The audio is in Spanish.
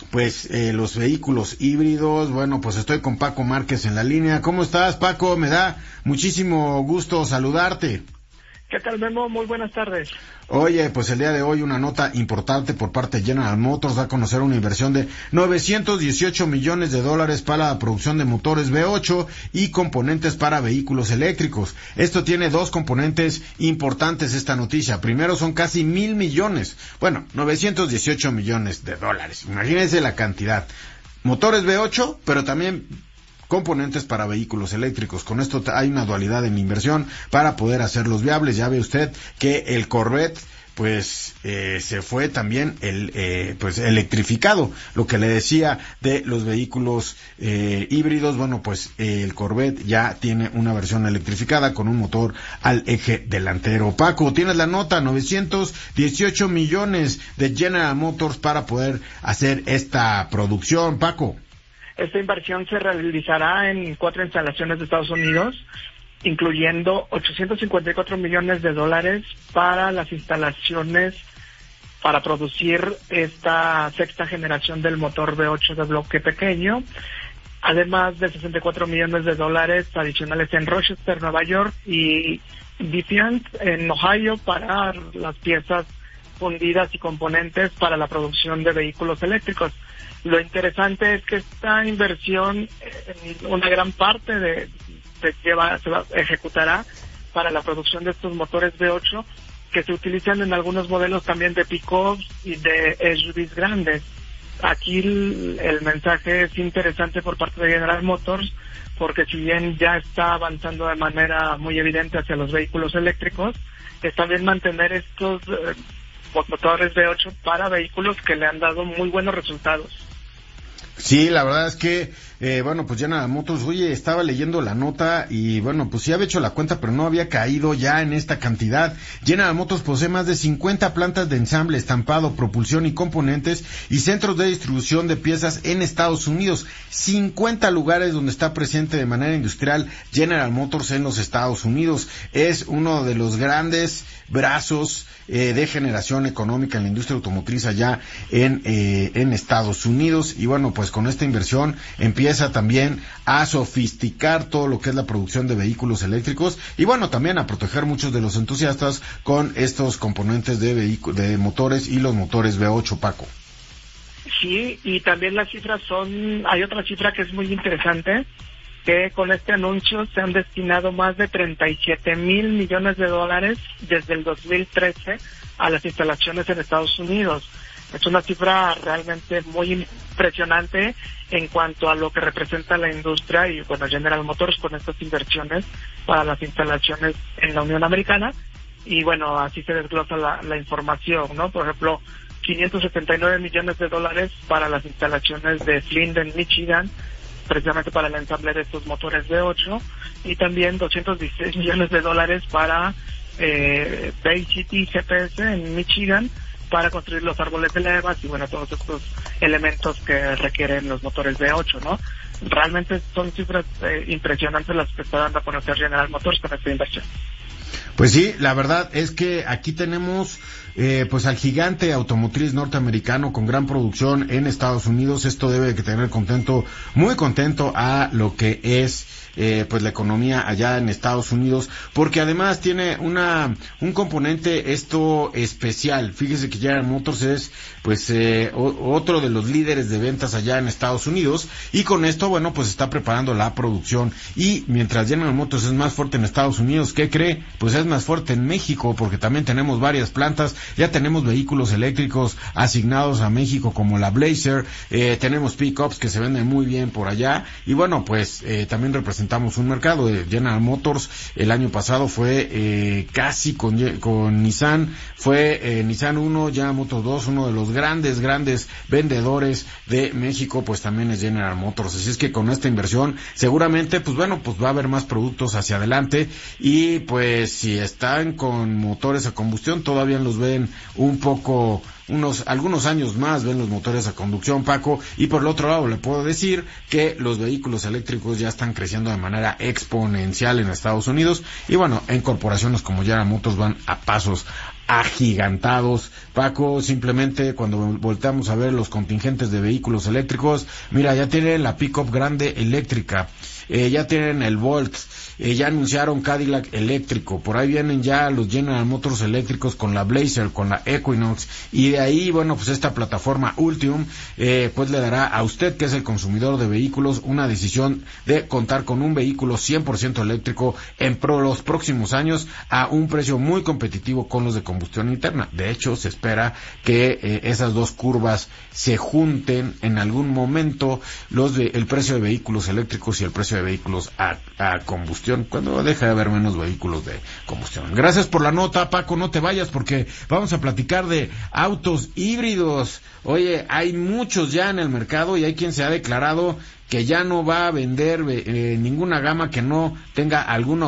pues los vehículos híbridos. Bueno, pues estoy con Paco Márquez en la línea. ¿Cómo estás, Paco? Me da muchísimo gusto saludarte. ¿Qué tal, Memo? Muy buenas tardes. Oye, pues el día de hoy una nota importante por parte de General Motors da a conocer una inversión de $918 millones para la producción de motores V8 y componentes para vehículos eléctricos. Esto tiene dos componentes importantes esta noticia. Primero son casi 1,000 millones. Bueno, $918 millones. Imagínense la cantidad. Motores V8, pero también componentes para vehículos eléctricos. Con esto hay una dualidad en la inversión para poder hacerlos viables. Ya ve usted que el Corvette pues se fue también pues electrificado. Lo que le decía de los vehículos híbridos, bueno, pues el Corvette ya tiene una versión electrificada con un motor al eje delantero. Paco, tienes la nota, 918 millones de General Motors para poder hacer esta producción, Paco. Esta inversión se realizará en 4 instalaciones de Estados Unidos, incluyendo $854 millones para las instalaciones para producir esta sexta generación del motor V8 de bloque pequeño, además de $64 millones adicionales en Rochester, Nueva York, y Defiance, en Ohio, para las piezas fundidas y componentes para la producción de vehículos eléctricos. Lo interesante es que esta inversión, una gran parte se ejecutará para la producción de estos motores V8 que se utilizan en algunos modelos también de pick-ups y de SUVs grandes. Aquí el mensaje es interesante por parte de General Motors, porque si bien ya está avanzando de manera muy evidente hacia los vehículos eléctricos, es también mantener estos motores V8 para vehículos que le han dado muy buenos resultados. Sí, la verdad es que, bueno, pues General Motors, oye, estaba leyendo la nota y, bueno, pues sí había hecho la cuenta, pero no había caído ya en esta cantidad. General Motors posee más de 50 plantas de ensamble, estampado, propulsión y componentes y centros de distribución de piezas en Estados Unidos. 50 lugares donde está presente de manera industrial General Motors en los Estados Unidos. Es uno de los grandes brazos de generación económica en la industria automotriz allá en Estados Unidos. Y bueno, pues con esta inversión empieza también a sofisticar todo lo que es la producción de vehículos eléctricos y bueno, también a proteger muchos de los entusiastas con estos componentes de motores y los motores V8, Paco. Sí, y también las cifras hay otra cifra que es muy interesante, que con este anuncio se han destinado más de $37 mil millones desde el 2013 a las instalaciones en Estados Unidos. Es una cifra realmente muy impresionante en cuanto a lo que representa la industria y, bueno, General Motors con estas inversiones para las instalaciones en la Unión Americana. Y, bueno, así se desglosa la información, ¿no? Por ejemplo, $579 millones para las instalaciones de Flint, en Michigan, precisamente para el ensamble de estos motores V8, y también $216 millones para Bay City GPS en Michigan, para construir los árboles de levas y bueno, todos estos elementos que requieren los motores V8, ¿no? Realmente son cifras impresionantes las que está dando a conocer General Motors con esta inversión. Pues sí, la verdad es que aquí tenemos pues al gigante automotriz norteamericano con gran producción en Estados Unidos. Esto debe de tener muy contento a lo que es pues la economía allá en Estados Unidos, porque además tiene un componente esto especial. Fíjese que General Motors es pues otro de los líderes de ventas allá en Estados Unidos, y con esto, bueno, pues está preparando la producción. Y mientras General Motors es más fuerte en Estados Unidos, ¿qué cree? Pues es más fuerte en México, porque también tenemos varias plantas. Ya tenemos vehículos eléctricos asignados a México como la Blazer, tenemos pick-ups que se venden muy bien por allá, y bueno, pues también representamos un mercado. General Motors el año pasado fue casi con Nissan, fue Nissan 1, ya Motors 2, uno de los grandes vendedores de México, pues también es General Motors. Así es que con esta inversión seguramente, pues bueno, pues va a haber más productos hacia adelante, y pues si están con motores a combustión todavía los ven algunos años más ven los motores a conducción, Paco. Y por el otro lado le puedo decir que los vehículos eléctricos ya están creciendo de manera exponencial en Estados Unidos, y bueno, en corporaciones como General Motors van a pasos agigantados. Paco, simplemente cuando volteamos a ver los contingentes de vehículos eléctricos, mira, ya tienen la pick-up grande eléctrica, ya tienen el Volt, ya anunciaron Cadillac eléctrico, por ahí vienen ya los General Motors eléctricos con la Blazer, con la Equinox, y de ahí, bueno, pues esta plataforma Ultium, pues le dará a usted, que es el consumidor de vehículos, una decisión de contar con un vehículo 100% eléctrico en los próximos años a un precio muy competitivo con los de combustión interna. De hecho, se espera que esas dos curvas se junten en algún momento, el precio de vehículos eléctricos y el precio de vehículos a combustión, cuando deja de haber menos vehículos de combustión. Gracias por la nota, Paco, no te vayas porque vamos a platicar de autos híbridos. Oye, hay muchos ya en el mercado y hay quien se ha declarado que ya no va a vender ninguna gama que no tenga alguna